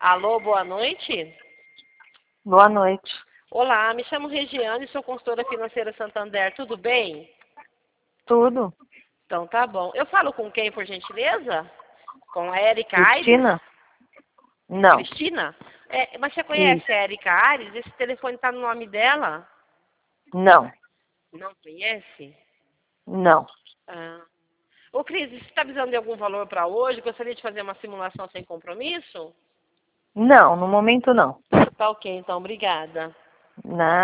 Alô, boa noite. Boa noite. Olá, me chamo Regiane, sou consultora financeira Santander, tudo bem? Tudo? Então tá bom. Eu falo com quem, por gentileza? Com a Erika Aires? Cristina? Não. Cristina? Mas você conhece Isso. a Erika Aires? Esse telefone tá no nome dela? Não. Não conhece? Não. Ah. Ô, Cris, você está precisando de algum valor para hoje? Gostaria de fazer uma simulação sem compromisso? Não, no momento não. Tá ok, então, obrigada. Não.